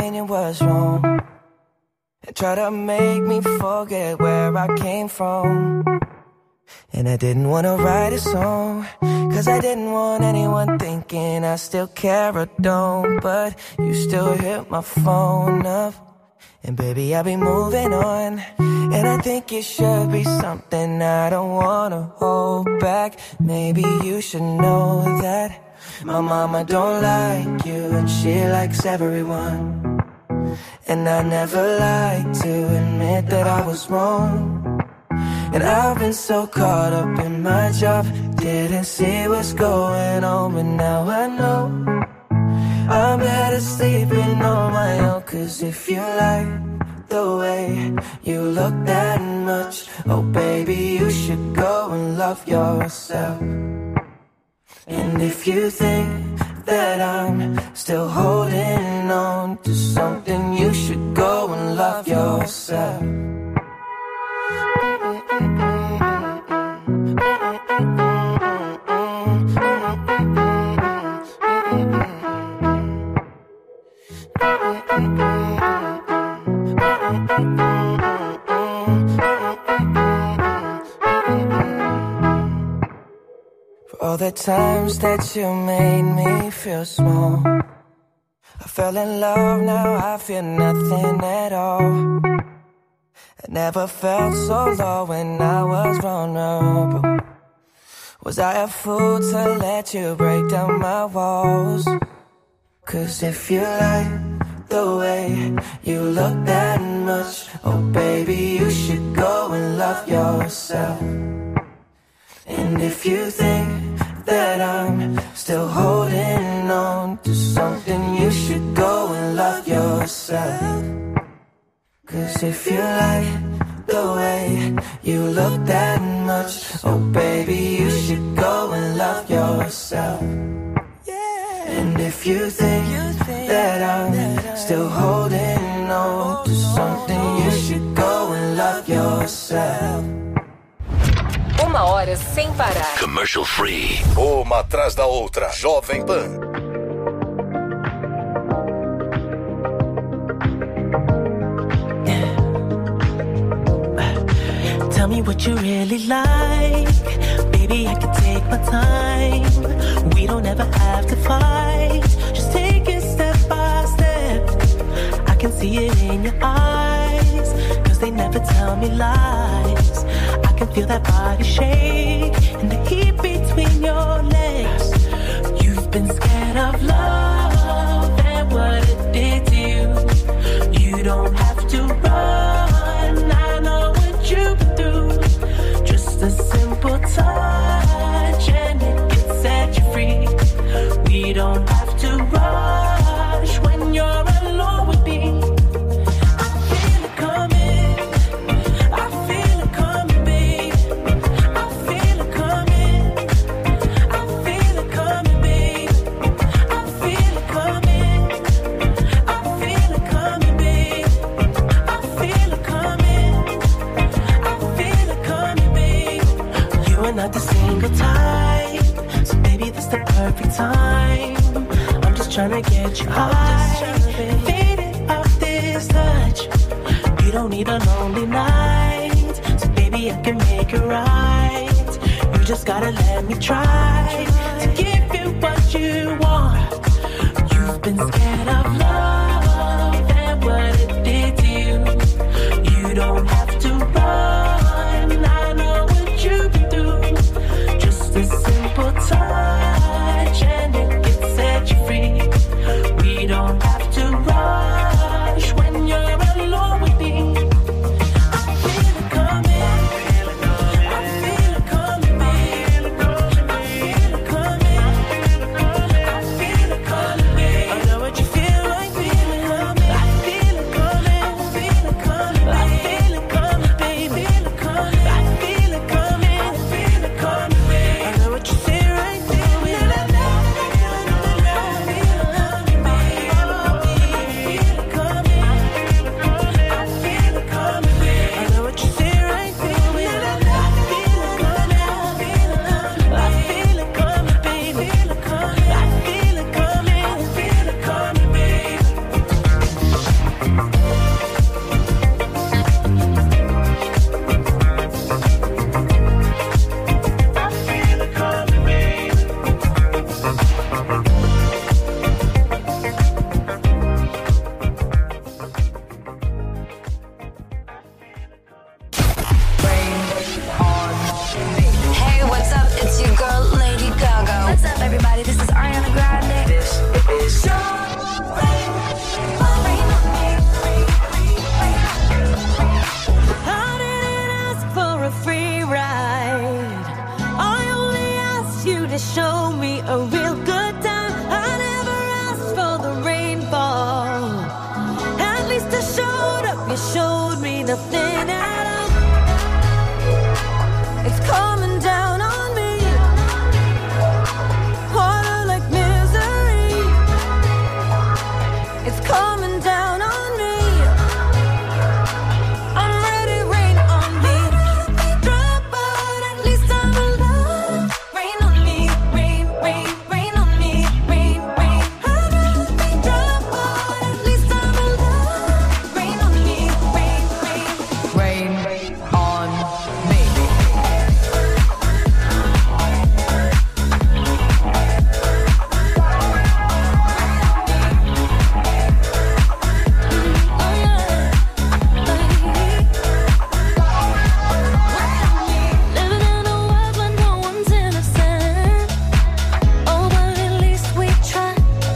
opinion was wrong, and try to make me forget where I came from. And I didn't want to write a song, cause I didn't want anyone thinking I still care or don't. But you still hit my phone up, and baby, I'll be moving on. And I think it should be something I don't wanna hold back. Maybe you should know that my mama don't like you, and she likes everyone. And I never like to admit that I was wrong. And I've been so caught up in my job, didn't see what's going on. But now I know I'm better sleeping on my own. Cause if you like the way you look that much, oh baby, you should go and love yourself. And if you think that I'm still holding on to something, you should go and love yourself. For all the times that you made me feel small, I fell in love, now I feel nothing at all. I never felt so low when I was vulnerable. Was I a fool to let you break down my walls? Cause if you like the way you look that much, oh baby, you should go and love yourself. And if you think that I'm still holding on to something, you should go and love yourself. Cause if you like the way you look that much, oh baby, you should go and love yourself. And if you think that I'm still holding on to something, you should go and love yourself. Uma hora sem parar. Commercial free. Uma atrás da outra. Jovem Pan. Tell me what you really like. Baby, I can take my time. We don't ever have to fight. Just take it step by step. I can see it in your eyes, cause they never tell me lies. I can feel that body shake and the heat between your legs. You've been scared of love and what it did to you. You don't have to run, I know what you've been through. Just a simple touch and it can set you free. We don't have to rush when you're alone with me. I feel it coming, I feel it coming, babe. I feel it coming, I feel it coming, babe. I feel it coming, I feel it coming, babe. I feel it coming, I feel it coming, babe. You are not the single type, so baby, this the perfect time. I'm just tryna get you high and faded off this touch. You don't need a lonely night, so baby, I can make it right. You just gotta let me try to give you what you want. You've been scared of love and what it did to you. You don't have to run, I know what you've been through. Just a simple touch and it can set you free. We don't have to rush when you're alone with me. I feel it coming, I feel it coming, babe. I feel it coming, I feel it coming, babe. I know what you feel like, babe. showed me nothing at all. It's coming down on me, harder like misery. It's coming down on me. I'm ready, rain on me. Drop, but at least I'm alive. Rain on me, rain, rain, rain on me, rain, rain. I'd rather be drop, but at least I'm alive. Rain on me, rain, rain, rain on me. Living in a world where no one's innocent. Oh, but at least we try.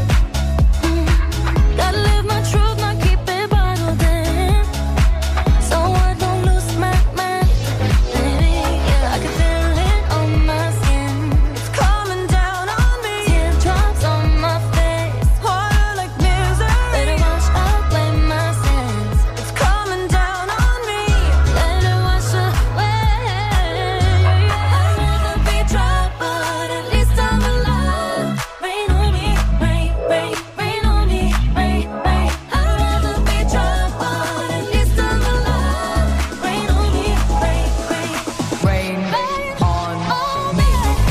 Gotta live my truth, not keep it bottled in. So I don't lose my mind. Yeah, I can feel it on my skin. It's coming down on me. Teardrops on my face, harder like misery. Let it wash away my sins. It's coming down on me. Let it wash away. I'd rather be dry, but at least I'm alive. Rain on me, rain, rain, rain on me, rain, rain. I'd rather be dry, but at least I'm alive. Rain on me, rain, rain, rain on me.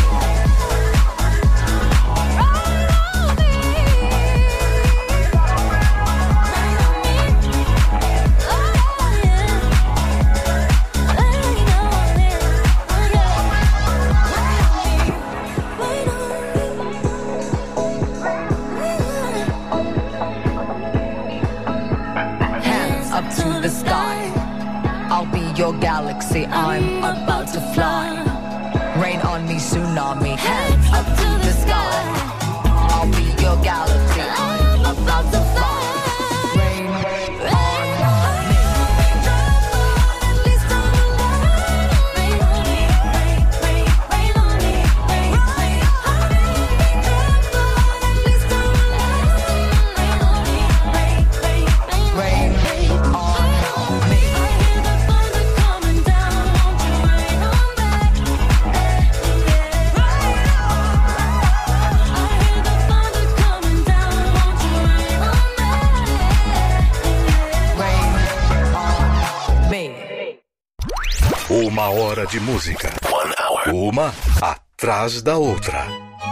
Hands up to the sky. I'll be your galaxy. I'm about to fly. Rain on me, tsunami. Hands up to the sky. I'll be your galaxy. I'm about to fly. Rain on me. Uma hora de música. 1 hour. Uma atrás da outra.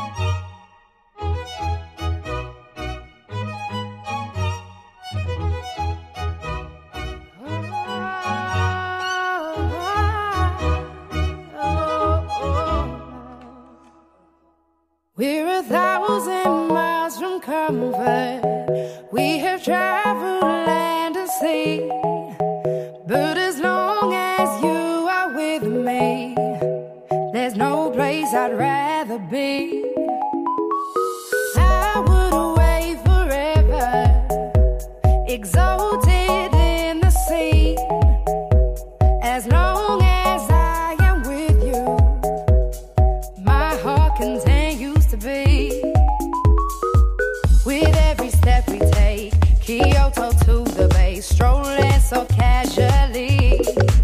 We're 1,000 miles from comfort. We have traveled land and sea. But as long as you are with me, there's no place I'd rather be. I would away forever, exalted in the sea. As long as I am with you, my heart continues to beat. With every step we take, Kyoto to the bay, strolling so casually.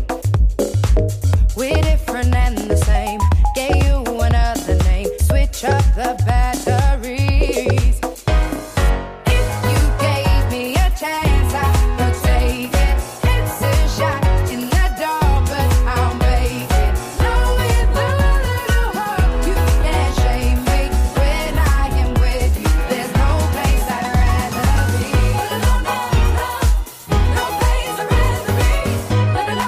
We're different and the same. Gave you another name. Switch up the batteries. If you gave me a chance, I would take it. It's a shot in the dark, but I'll make it. Knowing the little heart, you can't shame me. When I am with you, there's no place I'd rather be. No place I'd rather be. No place I'd rather be. No place I'd rather be.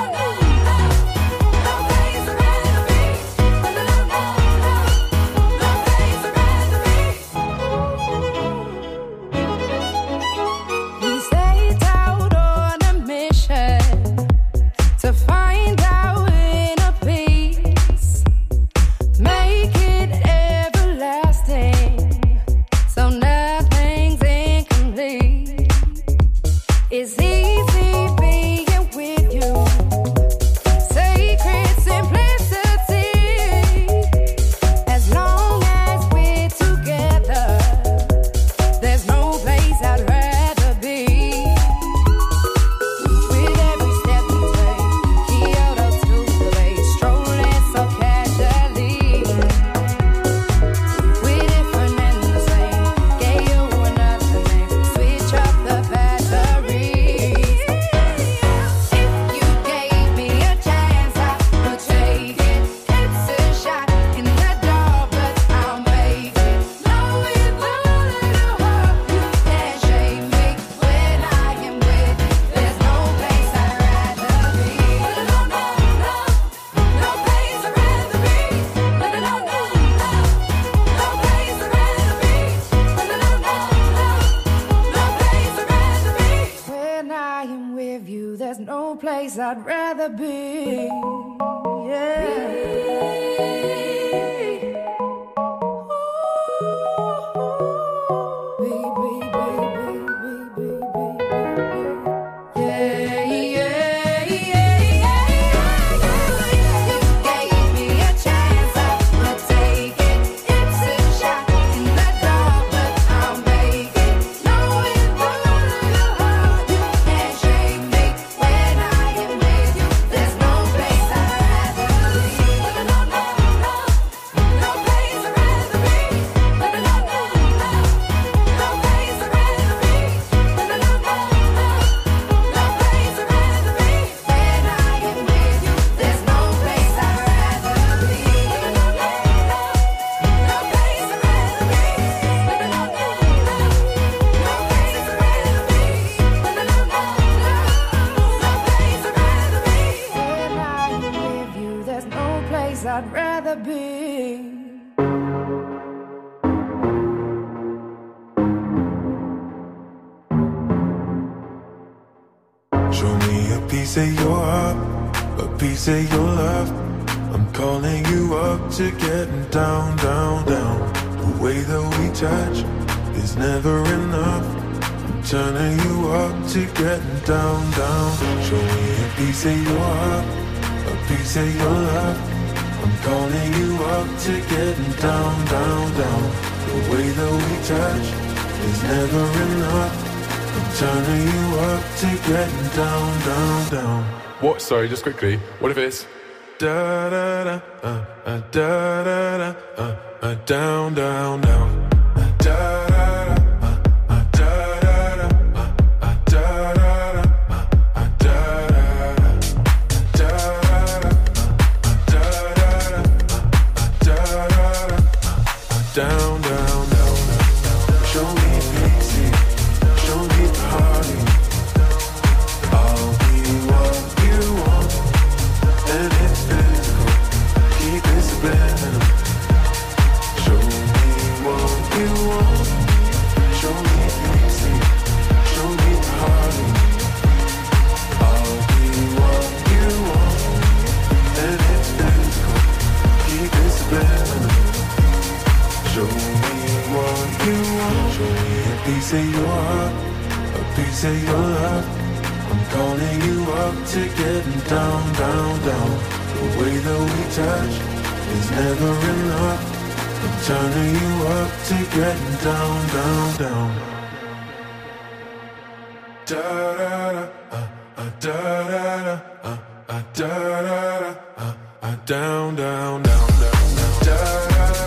We set out on a mission to find our inner peace, make it everlasting, so nothing's incomplete. It's easy being with you, sacred simplicity. As long as we're together, there's no place I'd rather be. With no place I'd rather be. Yeah. I'd rather be. Show me a piece of your heart, a piece of your love. I'm calling you up to getting down, down, down. The way that we touch is never enough. I'm turning you up to getting down, down. Show me a piece of your heart, a piece of your love. I'm calling you up to getting down, down, down. The way that we touch is never enough. I'm turning you up to getting down, down, down. What? Sorry, just quickly. What if it's da da da da da da down, down, down. Da da da da down, down, down. Show me pity, show me party. I'll be what you want, and it's physical. Keep it subliminal. Show me what you want. Show me pity, show me party. I'll be what you want, and it's physical. Keep it subliminal. Show me what you want. Show me a piece of your heart, a piece of your love. I'm calling you up to getting down, down, down. The way that we touch is never enough. I'm turning you up to getting down, down, down. Da da da da da da da down, down, down, down, down.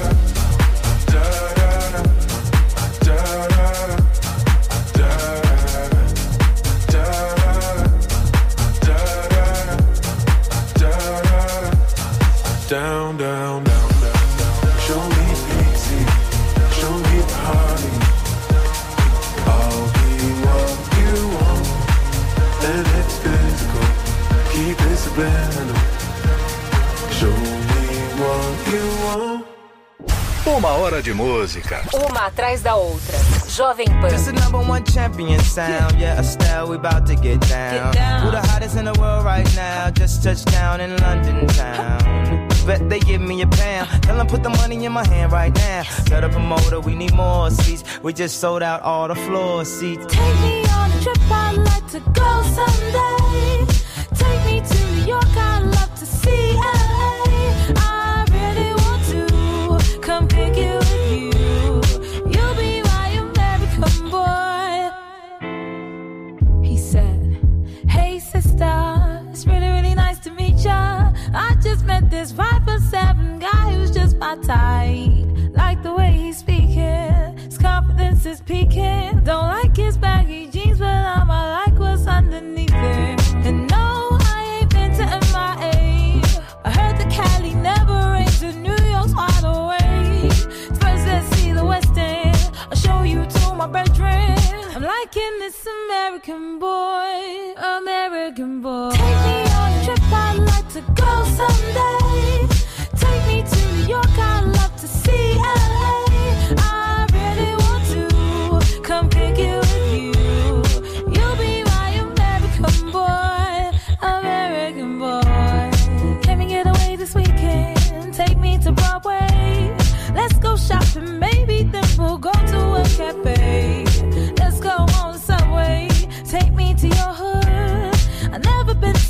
Down, down, down, down, down. Show me pity, show me party. I'll be what you want, and it's physical. Keep it subliminal. Show me what you want. Uma hora de música. Uma atrás da outra. Jovem Pan. Just the number one champion sound. Yeah, Estelle, we about to get down. Who the hottest in the world right now? Just touched down in London town. Bet they give me a pound. Tell them put the money in my hand right now. Set up a motor, we need more seats. We just sold out all the floor seats. Take me on a trip, I'd like to go someday. Take me to New York, I'd love to see LA. I really want to come kick it with you. You'll be my American boy. He said, hey sister, it's really, really nice to meet ya. I just met this 5'7" guy who's just my type. Like the way he's speaking, his confidence is peaking. Don't like his baggy jeans, but I like what's underneath it. And no, I ain't been to MIA. I heard the Cali never rains, and New York's wide awake. First, let's see the West End. I'll show you to my bedroom. I'm liking this American boy, American boy. Take me on a trip, I'd like to go someday. Take me to New York, I'd love to see LA. I really want to come kick it with you. You'll be my American boy.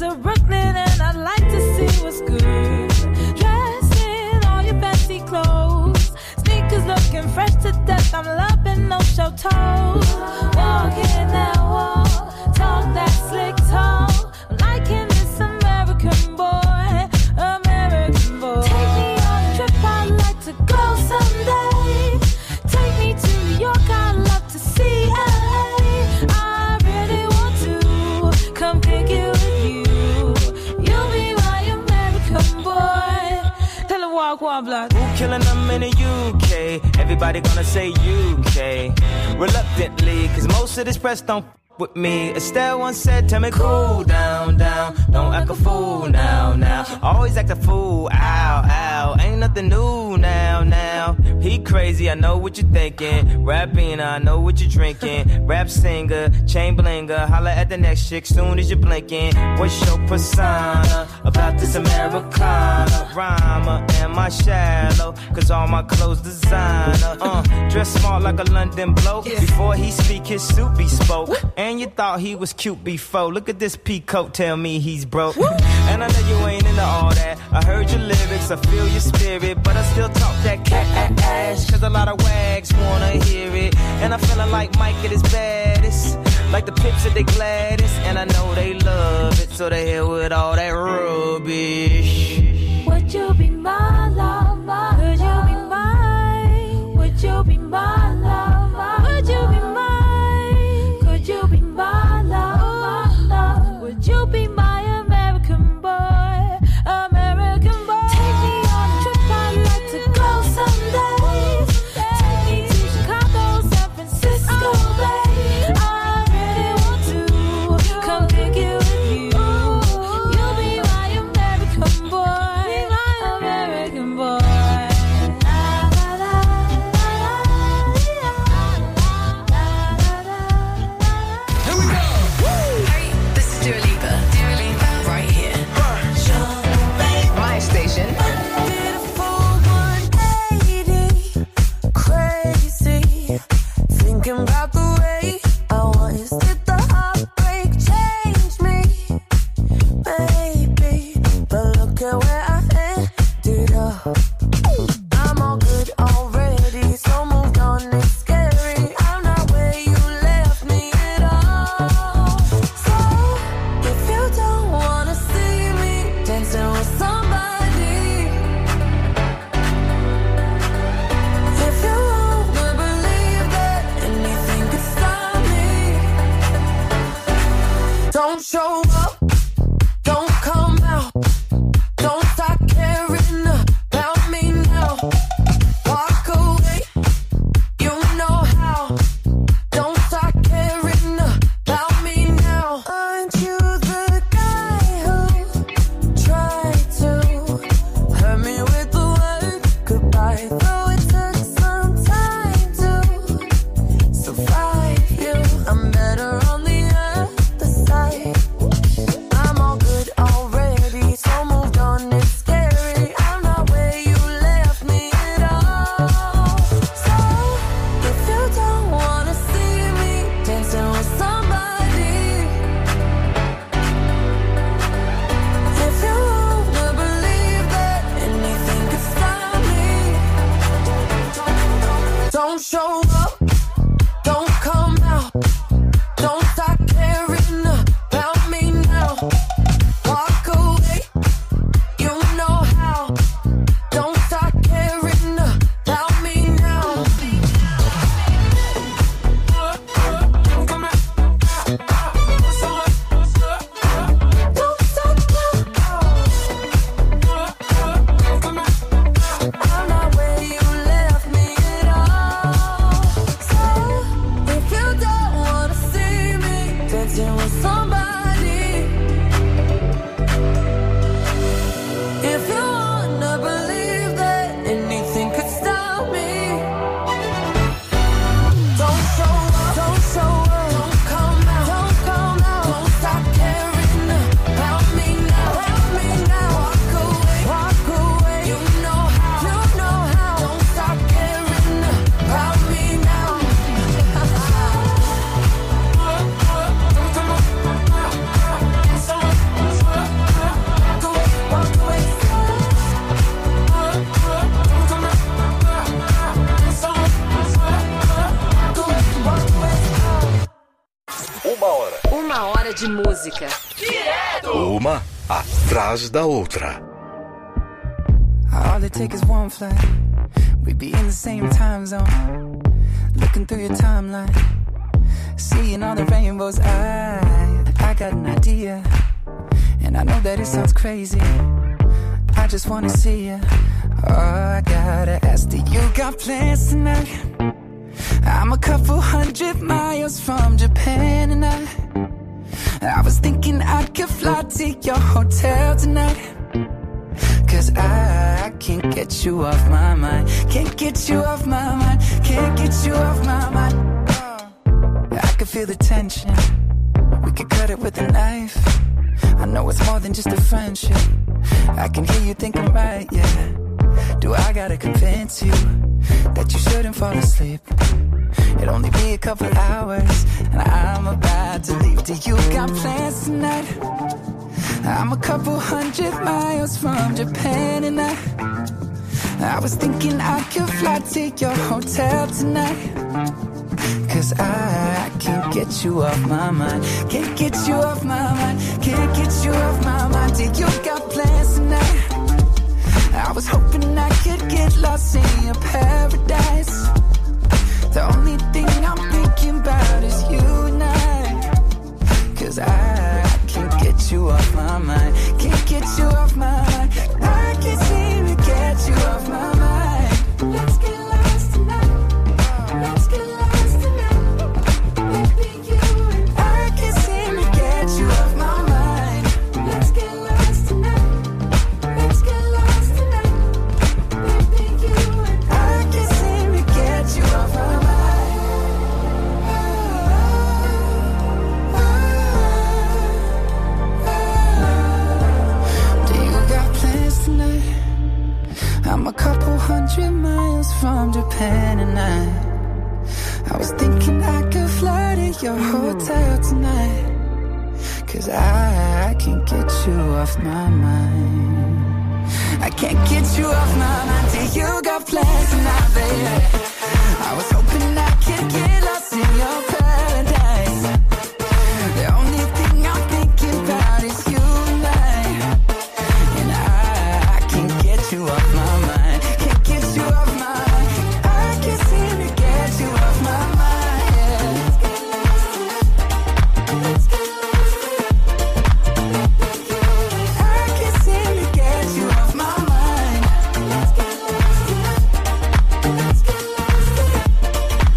to Brooklyn and I'd like to see what's good. Dressed in all your fancy clothes, sneakers looking fresh to death. I'm loving no show toes. Walking that wall, talk that slick talk. I'm liking this American boy, American boy. Take me on a trip, I'd like to go someday. Take me to New York, I'd love to see LA. I really want to come kick it with you. You'll be my American boy. Tell him walk one block. Who killing them in the UK? Everybody gonna say UK. Reluctantly, cause most of this press don't with me. Estelle once said, tell me cool down, down. Don't act a fool now, now. Always act a fool, ow, ow. Ain't nothing new now, now. He crazy, I know what you're thinking. Rapping, I know what you're drinking. Rap singer, chain blinger. Holla at the next chick soon as you're blinking. What's your persona about this Americana? Rhymer, am I shallow? Cause all my clothes designer. Dress smart like a London bloke. Before he speak, his suit be spoke. And you thought he was cute before. Look at this peacoat, tell me he's broke. And I know you ain't into all that. I heard your lyrics, I feel your spirit, but I still talk that cat ass. Cause a lot of wags wanna hear it. And I'm feeling like Mike at his baddest. Like the Pips at they gladdest. And I know they love it, so they here with all that rubbish. Would you be my lover? Could you be mine? Would you be my lover? Would you be mine? Could you be my lover? Would you be my American boy? American boy. Take me on a trip, I'd like to go someday. Take me to Chicago, San Francisco Bay. I really want to come kick it with you. You'll be my American boy, American boy. Here we go. Hey, this is Dua Lipa. Dua Lipa, right here. My station. Beautiful 180, crazy. Thinking about the way I once did the heartbreak change me, baby. But look at where I ended up. I'm all good already, so moved on. It's scary. I'm not where you left me at all. So if you don't wanna see me dancing with somebody, if you wanna believe that anything could stop me, don't show up, don't come out, don't start caring about me now. Walk away, you know how. Don't start caring about me now. Aren't you the guy who tried to hurt me with the word goodbye? Though it took some time to survive you, I'm better on the other side. I'm all good already, so moved on. It's scary. I'm not where you left me at all. So if you don't wanna see me dancing with somebody, if you wanna believe that anything could stop me, don't show up, don't come out, don't start caring about me now. Walk away, you know how. Don't start caring about me now. Don't stop now. I'm not where you left me at all. So if you don't wanna see me dancing with somebody, if you wanna believe that anything could stop me, don't show up, don't show up, don't come out, don't come out, don't stop caring about me now, walk away, you know how, don't stop caring about me now. 1 hora de música. Uma atrás da outra. All it takes is one flight. We'd be in the same time zone. Looking through your timeline, seeing all the rainbows. I got an idea, and I know that it sounds crazy. I just wanna see you. Oh, I gotta ask, do you got plans tonight? I'm a couple 100 miles from Japan, and I was thinking I could fly to your hotel tonight. 'Cause I can't get you off my mind. Can't get you off my mind. Can't get you off my mind. I can feel the tension. We could cut it with a knife. I know it's more than just a friendship. I can hear you thinking right, yeah. Do I gotta convince you that you shouldn't fall asleep? It'll only be a couple hours, and I'm about to leave. Do you got plans tonight? I'm a couple 100 miles from Japan, and I was thinking I could fly to your hotel tonight. 'Cause I can't get you off my mind. Can't get you off my mind. Can't get you off my mind. Do you got plans tonight? I was hoping I could get lost in your paradise. The only thing I'm thinking about is you and I. 'Cause I can't get you off my mind. Can't get you off my mind. I can't seem to get you off my mind. Let's get lost tonight. Let's get lost tonight. Baby, you and I can't seem to get you off my mind. Let's get lost tonight. Let's get lost tonight. Baby, you and I can't seem to get you off my mind. I'm a couple 100 miles from Japan, and I was thinking I could fly to your hotel tonight. 'Cause I can't get you off my mind. I can't get you off my mind. Do you got plans tonight, baby? I was hoping I could get lost in your paradise. The only thing I'm thinking about is you and I can't get you off my mind. Can't get you off my mind. I can't seem to get you off my mind. Yeah. Let's get lost tonight. I can't seem to get you off my mind. Let's get lost tonight. Let's get lost tonight.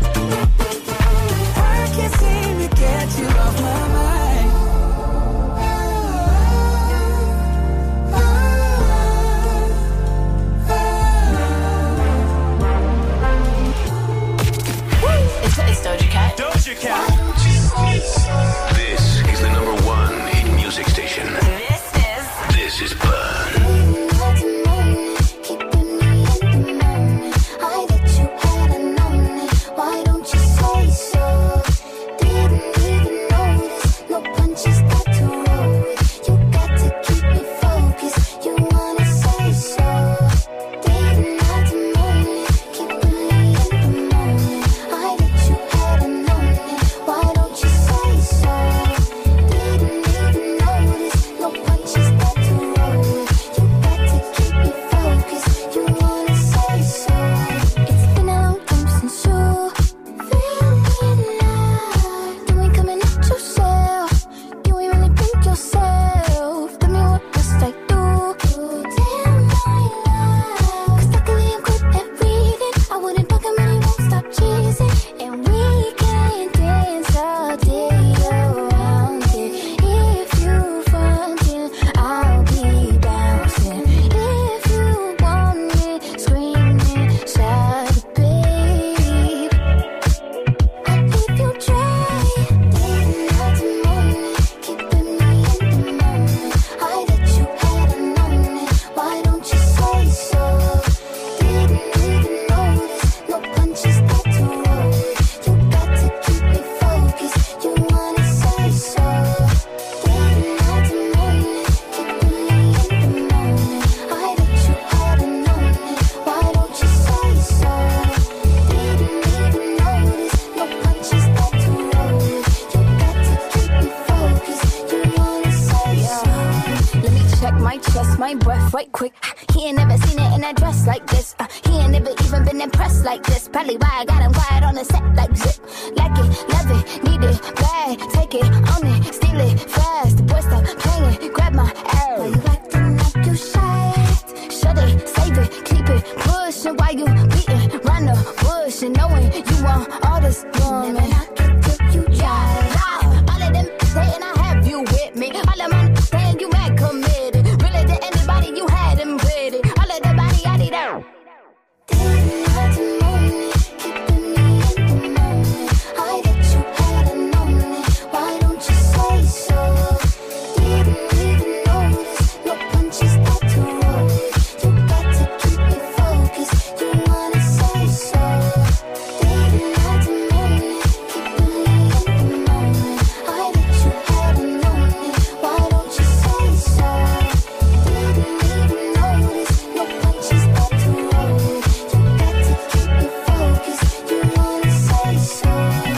my chest, my breath right quick. He ain't never seen it in a dress like this. He ain't never even been impressed like this. Probably why I got him quiet on the set like zip. Like it, love it, need it, bad. Take it, own it, steal it, fast. The boy stop playing, grab my ass. Why you acting like you shy? Shut it, save it, keep it, pushing while you beating round the bush and knowing you want all this woman. Never knock it till you try. All of them saying I have you with me. All of my saying you mad committed. Really to anybody you had them pretty. All of the body I did out. Didn't have to know me, keeping me in the moment. I bet you hadn't known it. Why don't you say so? Didn't even notice. No punches that to roll it. You got to keep it focused. You wanna say so? Didn't have to know me, keeping me in the moment. I bet you hadn't known it. Why don't you say so? Didn't even notice. No punches that to roll it. You got to keep it focused. You wanna say so?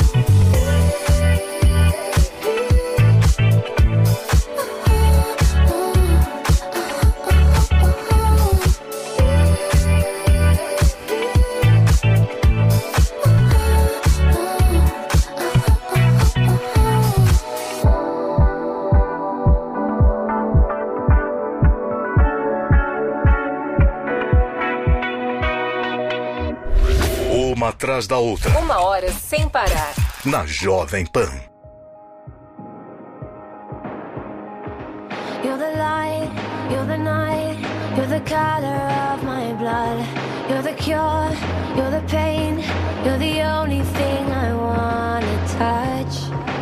Uma atrás da outra. 1 hora sem parar. Na Jovem Pan. You're the light, you're the night, you're the color of my blood. You're the cure, you're the pain, you're the only thing I wanna touch.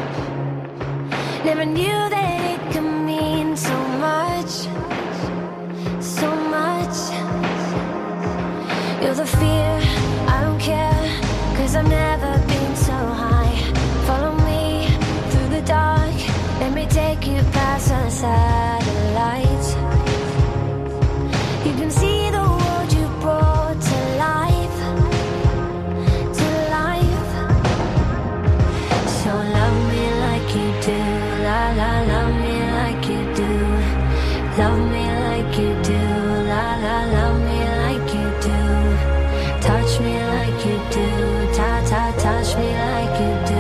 Never knew that it could mean so much, so much. You're the fear, I don't care, 'cause I've never been so high. Follow me through the dark, let me take you past the satellites. You can see the world you brought to life, to life. So love me like you do, la la, love me like you do. Love me like you do, la la, love me like you do. Touch me like you do, ta ta, touch me like you do.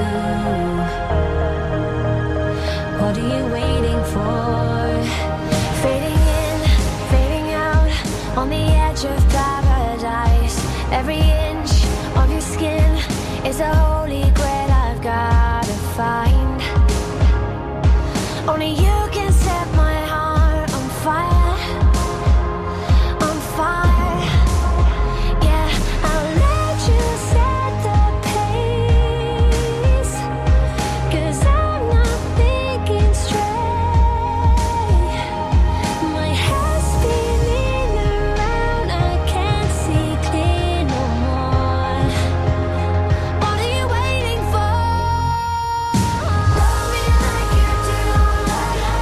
What are you waiting for? Fading in, fading out, on the edge of paradise. Every inch of your skin is a holy grail I've gotta find. Only you can set my heart on fire, on fire. Yeah, I'll let you set the pace, 'cause I'm not thinking straight. My head's spinning around, I can't see clear no more. What are you waiting for? Love me like you do, la la.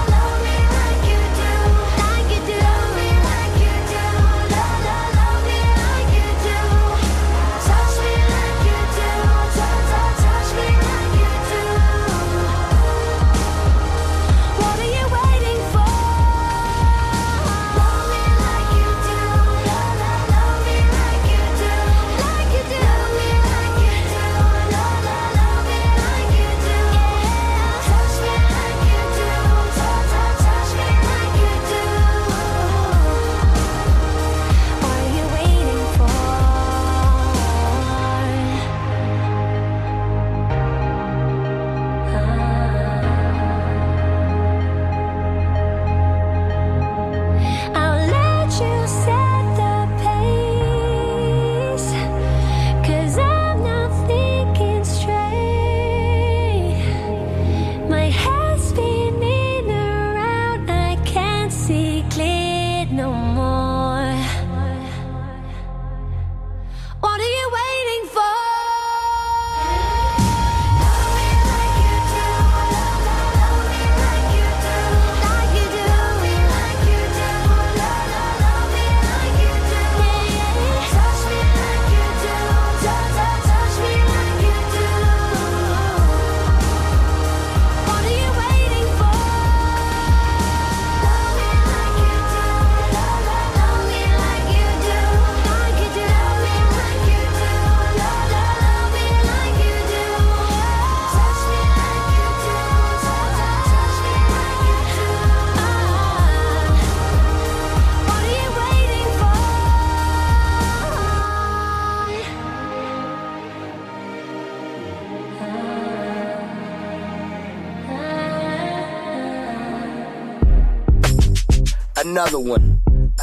Another one.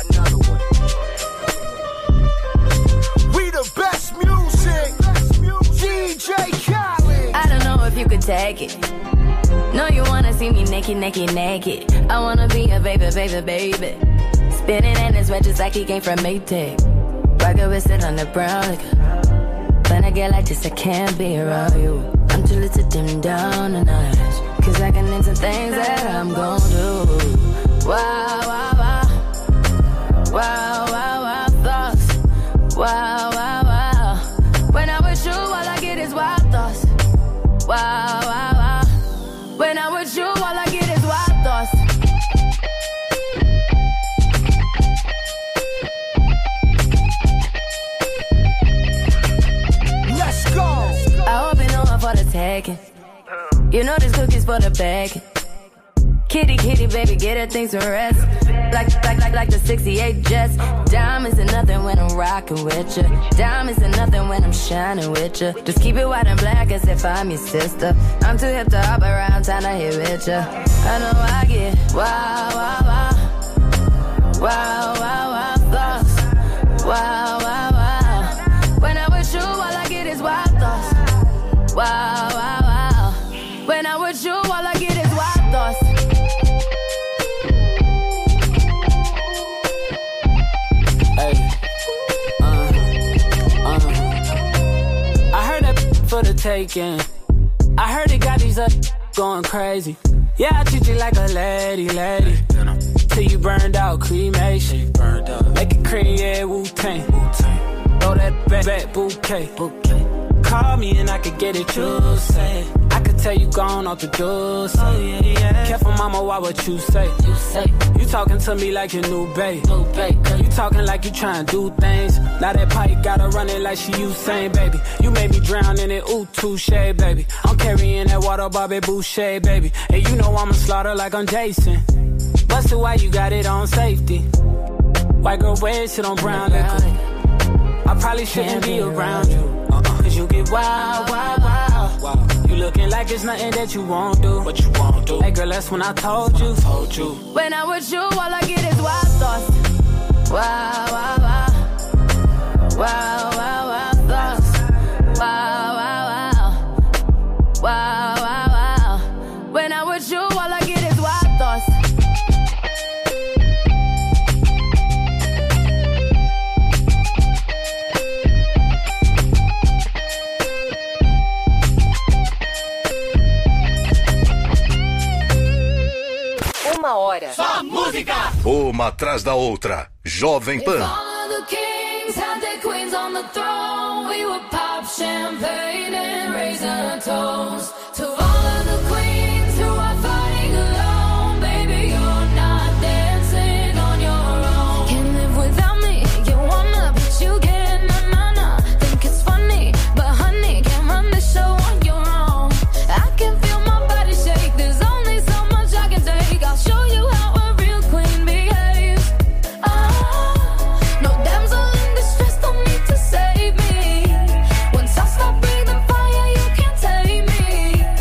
We the best music. DJ Khaled. I don't know if you could take it. No, you wanna see me naked, naked, naked. I wanna be a baby, baby, baby. Spinning in his red just like he came from Maytag. Rocket with it on the brown liquor. When I get like this, I can't be around you. I'm too little to dim down the night. Cause I can into things that I'm gon' do. Wow, wow, wow. Wow, wow, wow, thoughts. Wow, wow, wow. When I'm with you, all I get is wild thoughts. Wow, wow, wow. When I'm with you, all I get is wild thoughts. Let's go. I hope you know I'm for the taking. You know this cookie's for the bag. Kitty, kitty, baby, get her things to rest. Like the 68 Jets. Diamonds are nothing when I'm rocking with you. Diamonds are nothing when I'm shining with you. Just keep it white and black as if I'm your sister. I'm too hip to hop around, time to hit with you. I know I get wow, wow, wow. Wow, wow, wow, thoughts. Wow, wow, wow. When I'm with you, all I get is wild thoughts. Wow, wow, wow. When I'm with you, all I get is wild thoughts. I heard that for the taking. I heard it got these up going crazy. Yeah, I treat you like a lady. Till you burned out, cremation. Make it cream, yeah, Wu-Tang. Throw that back bouquet. Call me and I could get it, you say. I could tell you gone off the door. Oh, yeah. Careful, mama, why what you say? You talking to me like your new babe. You talking like you trying to do things. Now that pipe gotta run it like she Usain, baby. You made me drown in it, ooh, touche, baby. I'm carrying that water, Bobby Boucher, baby. And you know I'ma slaughter like I'm Jason. Busted, why you got it on safety? White girl, wear shit on brown liquor. I probably shouldn't be around you. Cause you get wild, wild, wild. You looking like it's nothing that you won't do. What you won't do. Hey girl, that's when I told you. When I'm with you, all I get is wild thoughts. Wow, wow, wow. Wow, wow, wow, thoughts. Wow, wow, wow. Wow, wow, wow. When I'm with you, all I get is wild thoughts. Uma hora. Só música. Uma atrás da outra. Jovem Pan. If all of the kings had their queens on the throne, we would pop champagne and raise a toast to all of the queens who are fighting alone. Baby, you're not dancing on your own. Can't live without me. You wanna, but you can't. Nah. Think it's funny, but honey, can't run the show on your own. I can feel my body shake. There's only so much I can take. I'll show you how a real queen behaves. No damsel in distress, don't need to save me. Once I stop breathing fire, you can't tame me.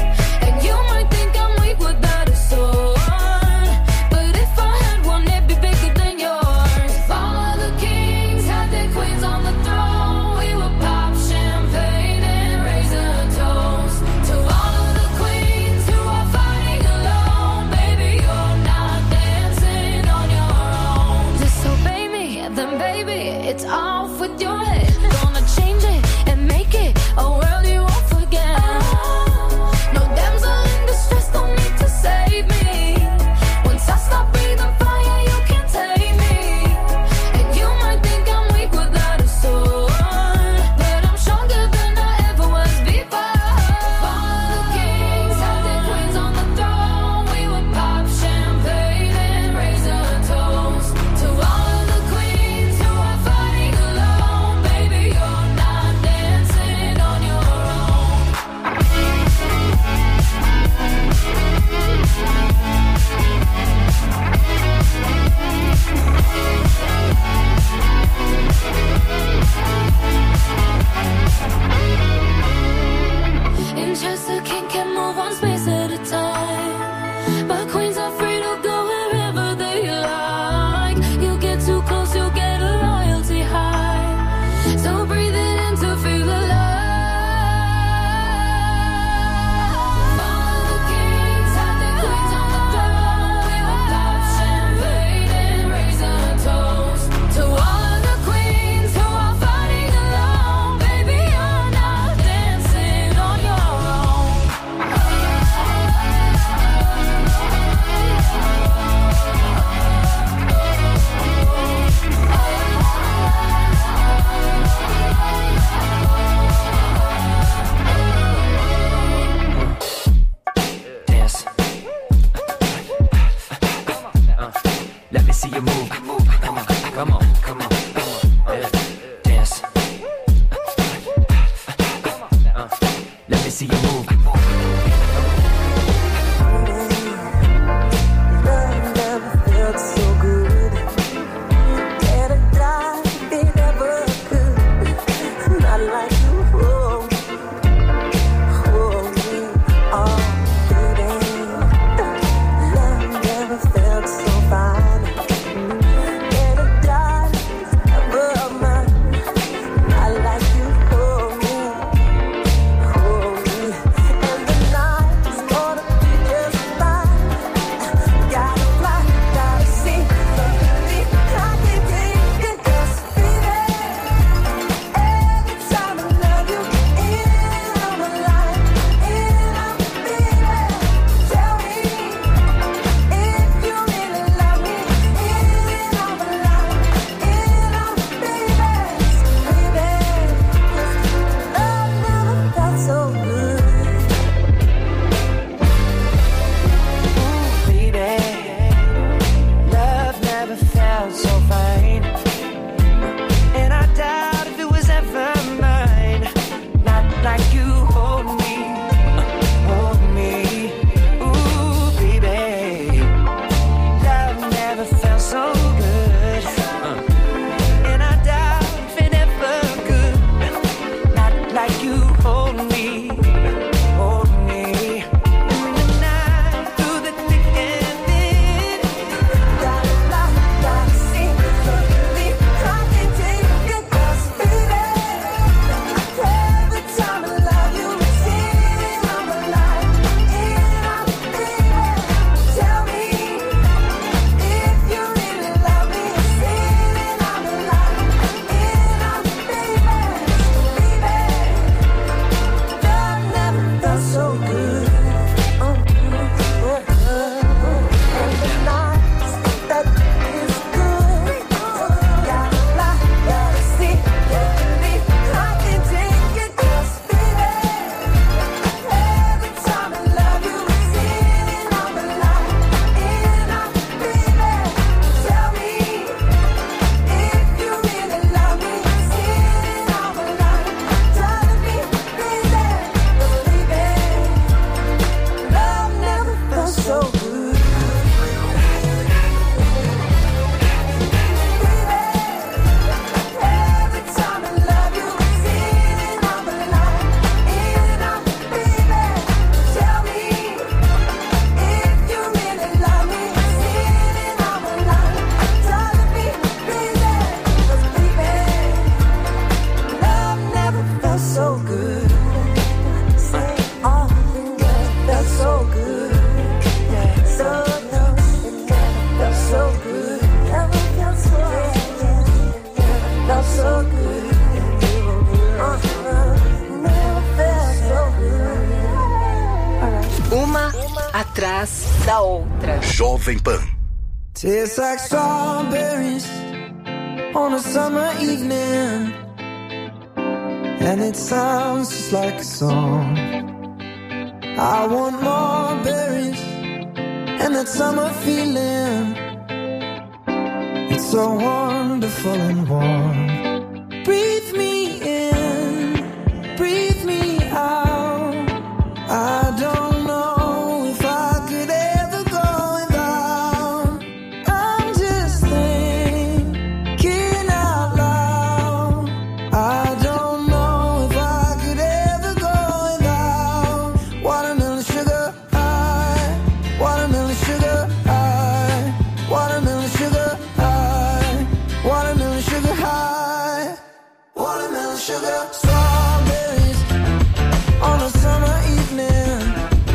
hora. Jovem Pan. Tastes like strawberries on a summer evening, and it sounds just like a song. I want more berries and that summer feeling. It's so wonderful and warm. Breathe me in, breathe me out. I don't know if I could ever go without. I'm just thinking out loud. I don't know if I could ever go without watermelon sugar high, watermelon sugar high, watermelon sugar high, watermelon sugar high, watermelon sugar. Strawberries on a summer evening.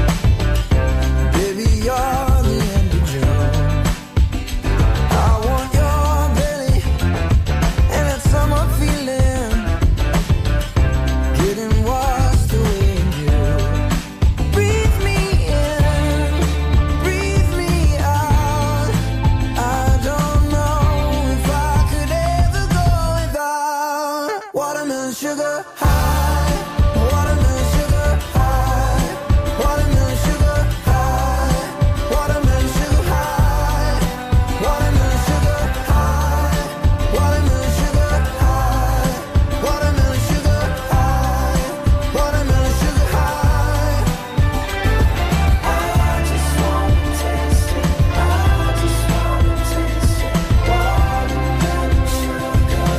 Baby, you're the end of June. I want your belly and that summer feeling, getting washed away in you. Breathe me in, breathe me out. I don't know if I could ever go without watermelon sugar high, watermelon sugar high, watermelon sugar high, watermelon sugar high, watermelon sugar high, watermelon sugar high, watermelon sugar high, watermelon sugar high. I just wanna taste it. I just wanna taste it. Watermelon sugar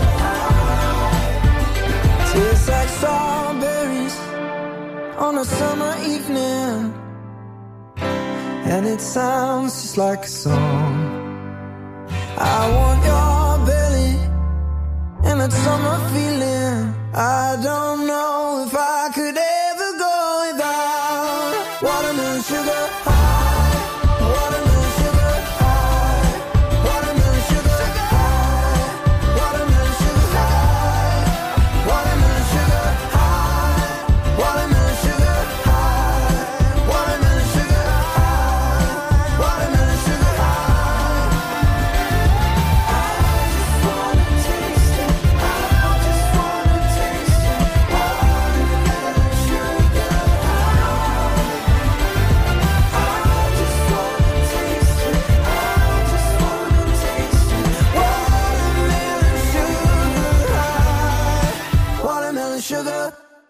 high. Tastes like strawberries on a summer evening, and it sounds just like a song. I want your belly and that summer feeling. I don't know if I could ever go without watermelon sugar high, watermelon sugar high, watermelon sugar high, watermelon sugar high, watermelon sugar high, watermelon sugar high, watermelon sugar high, watermelon sugar high. I just wanna taste it. I just wanna taste it. Watermelon sugar high. I just wanna taste it. I just wanna taste it. Watermelon sugar high. Watermelon sugar.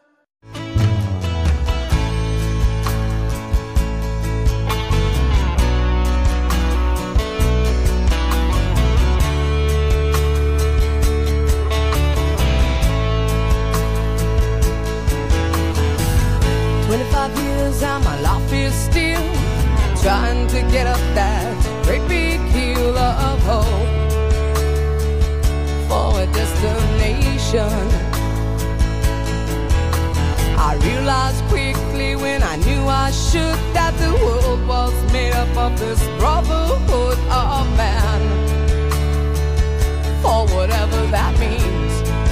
Years and my life is still trying to get up that great big hill of hope for a destination. I realized quickly when I knew I should that the world was made up of this brotherhood of man, for whatever that means.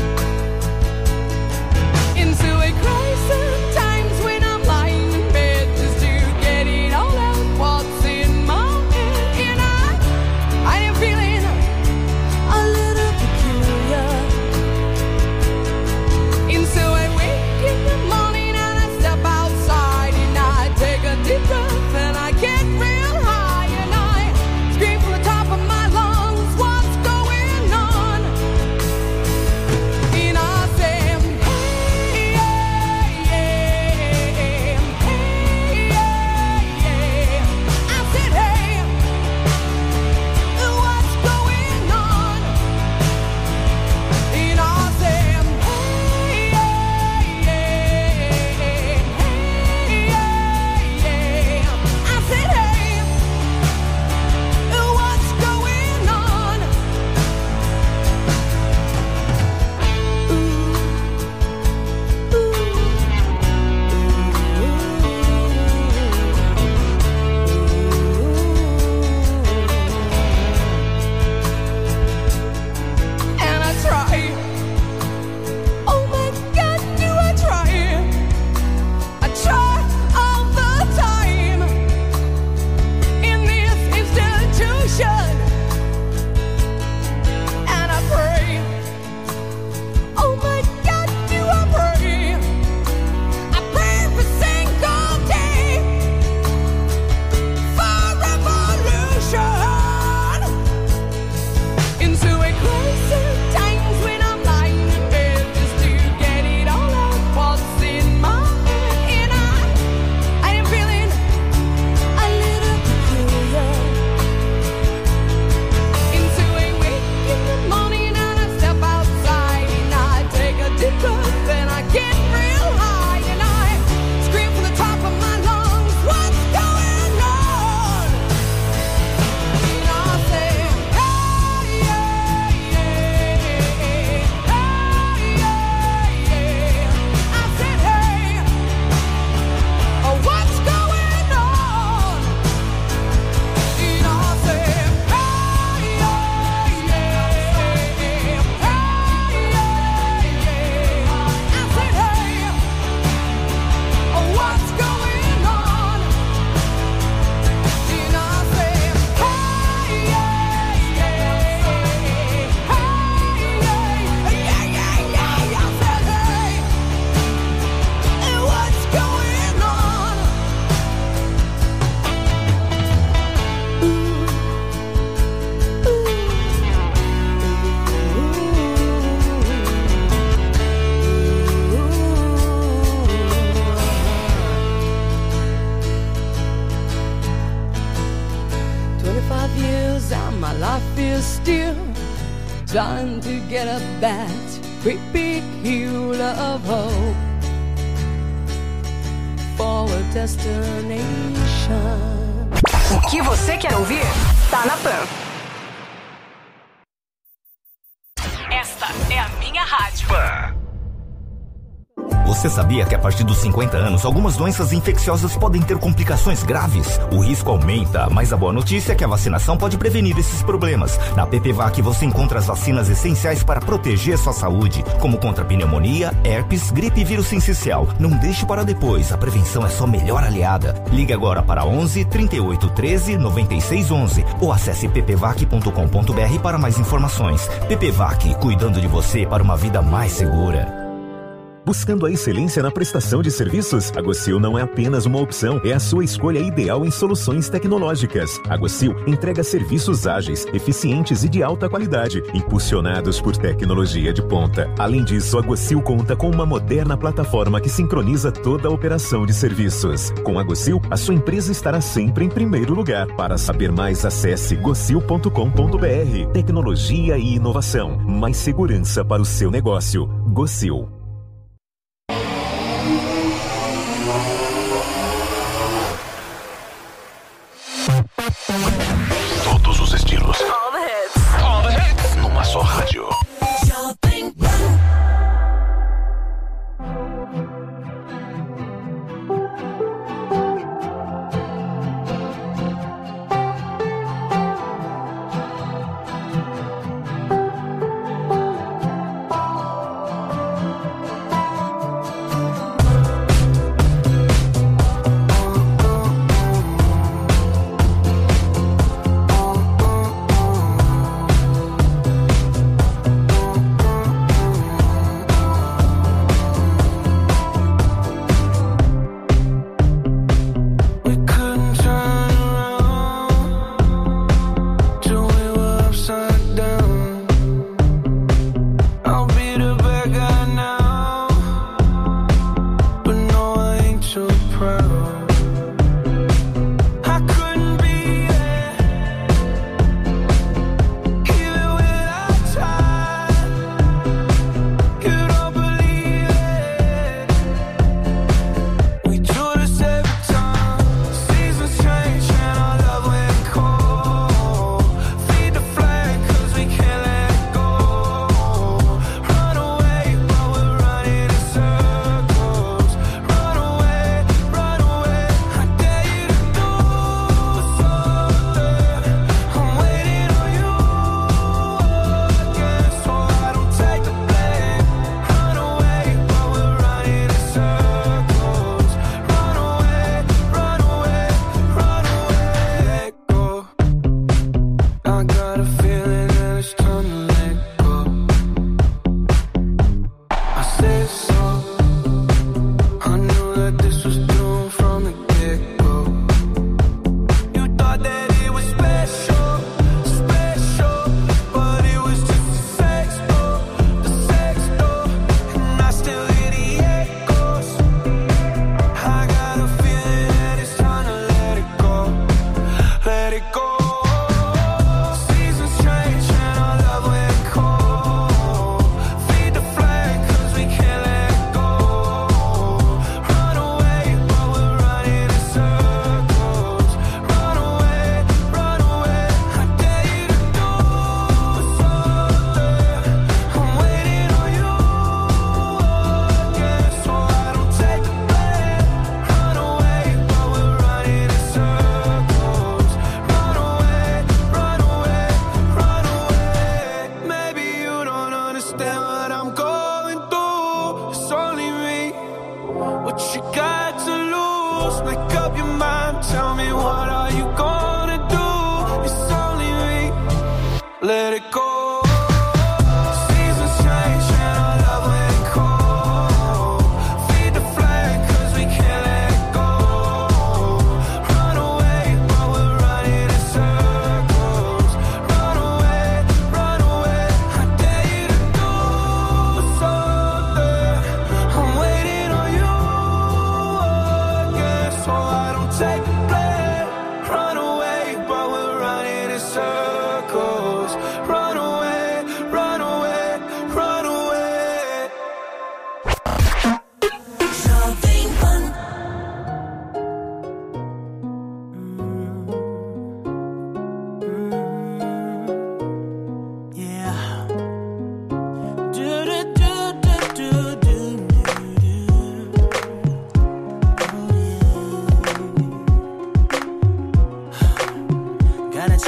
Into a crisis times when I'm lying in bed just to get it all out what's in my head. And I am feeling a little peculiar. And so I wake in the morning and I step outside and I take a deep breath and I get real high and 25 years and my life is still trying to get up that great big hill of hope for a destination. O que você quer ouvir tá na Pan. Esta é a minha rádio. Pan. Você sabia que a partir dos 50 anos, algumas doenças infecciosas podem ter complicações graves? O risco aumenta, mas a boa notícia é que a vacinação pode prevenir esses problemas. Na PPVAC você encontra as vacinas essenciais para proteger sua saúde, como contra pneumonia, herpes, gripe e vírus sincicial. Não deixe para depois, a prevenção é sua melhor aliada. Ligue agora para 11 38 13 96 11 ou acesse ppvac.com.br para mais informações. PPVAC, cuidando de você para uma vida mais segura. Buscando a excelência na prestação de serviços? A Gocil não é apenas uma opção, é a sua escolha ideal em soluções tecnológicas. A Gocil entrega serviços ágeis, eficientes e de alta qualidade, impulsionados por tecnologia de ponta. Além disso, a Gocil conta com uma moderna plataforma que sincroniza toda a operação de serviços. Com a Gocil, a sua empresa estará sempre em primeiro lugar. Para saber mais, acesse gocil.com.br. Tecnologia e inovação. Mais segurança para o seu negócio. Gocil. Todos os estilos. All the hits. All the hits. Numa só rádio. Take a play, run away, but we're running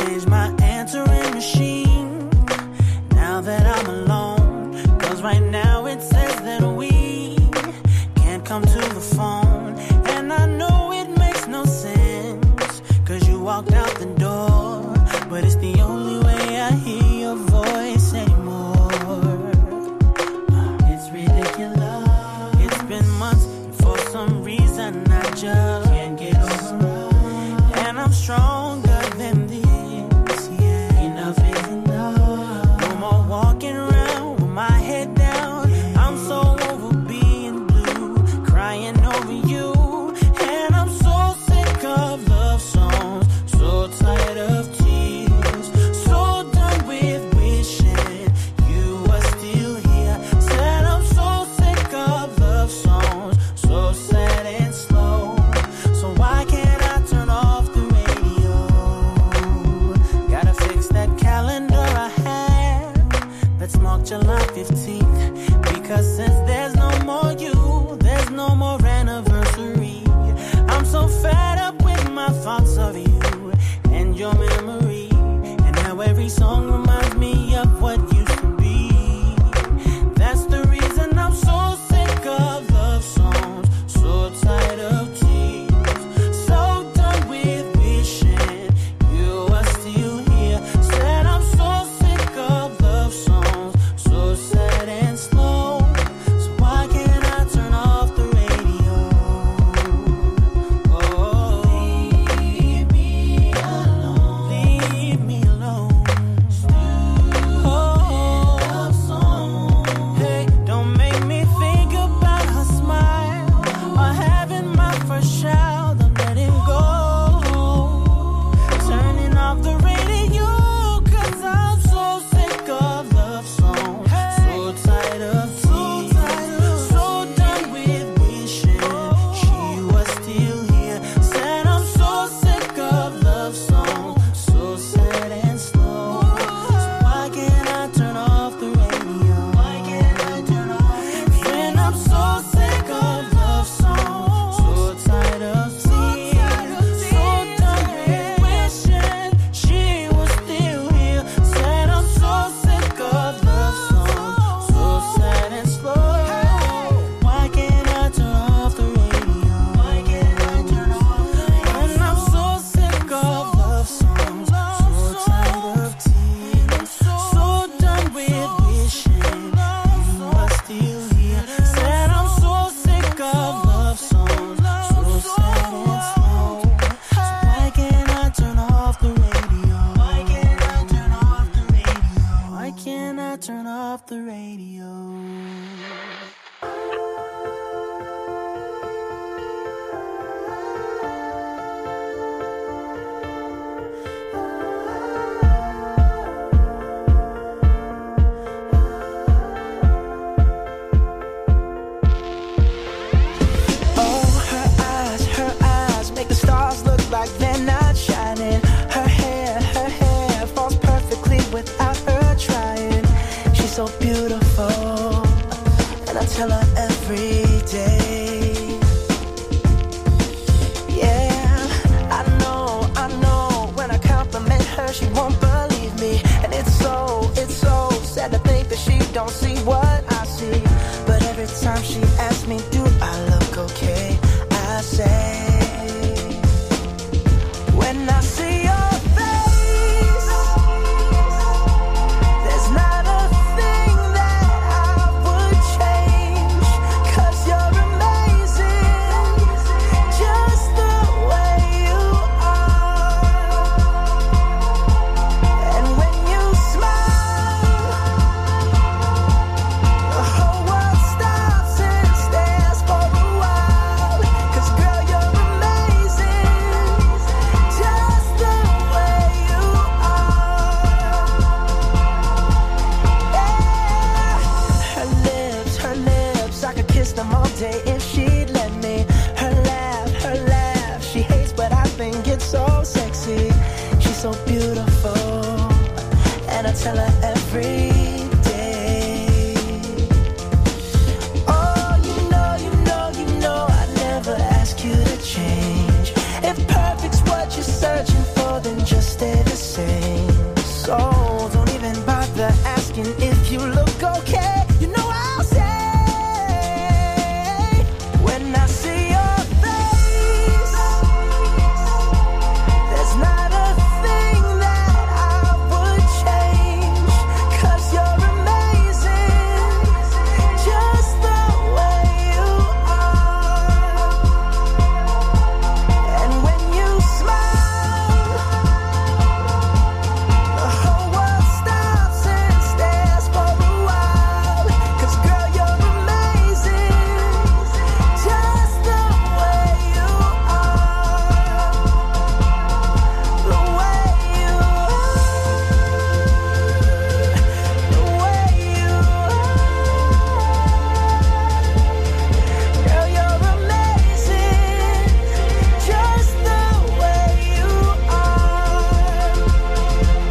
change my answering machine now that I'm alone. Cause right now it says that we can't come to the phone. And I know it makes no sense, cause you walked out the door. But it's the only way I hear your voice anymore. It's ridiculous. It's been months, and for some reason I just can't get over. And I'm stronger than this, yeah. Enough is enough. No more walking around with my head down. I'm so over being blue, crying over you. And I'm so sick of love songs, so tired of tears, so done with wishing you were still here. Said I'm so sick of love songs, so sad and slow. So why can't I turn off the radio? Gotta fix that calendar I have that's marked July 15th. Because since there's no more you, there's no more anniversary. I'm so fed up with my thoughts of you and your memory, and how every song reminds me of what used to be. That's the reason I'm so sick of love songs, so tired of tears, so done with wishing you were still here. Said I'm so sick of love songs, so sad and slow. So why can't I turn off the radio? Oh, leave me alone. Leave me alone. Oh, love song. Hey, don't make me think about her smile or having my first child. I'm letting go. Turning off the radio, cause I'm so sick of love songs, so tired of tears, so done with wishing she was still here. Said I'm so sick of love songs, so sad and slow. So why can't I turn off the radio? Why can't I turn off the radio? When I'm so sick of love songs, so tired of tears, so done with wishing she was still here. Said I'm so sick of love songs, so sad and slow. Why can't I turn off the radio? Why can't I turn off the radio? When I'm so sick of love songs, so tired of tears, so done with wishing you were still here. Said I'm so sick of love songs, so sad and slow. So why can't I turn off the radio? Why can't I turn off the radio? Why can't I turn off the radio? Oh, her eyes make the stars look like they're not shining. Her hair falls perfectly without her trying. She's so beautiful, and I tell her every day. Yeah, I know, when I compliment her, she won't believe me. And it's so sad to think that she don't see what I see. But every time she asks me, do I look okay? I say, when I see your face, there's not a thing that I would change. 'Cause you're amazing, just the way you are. And when you smile, the whole world stops and stares for a while. 'Cause girl, you're amazing, just the way you are. Yeah. Her lips, I could kiss them all day if she'd let me. Her laugh, she hates, but I think it's so sexy. She's so beautiful, and I tell her every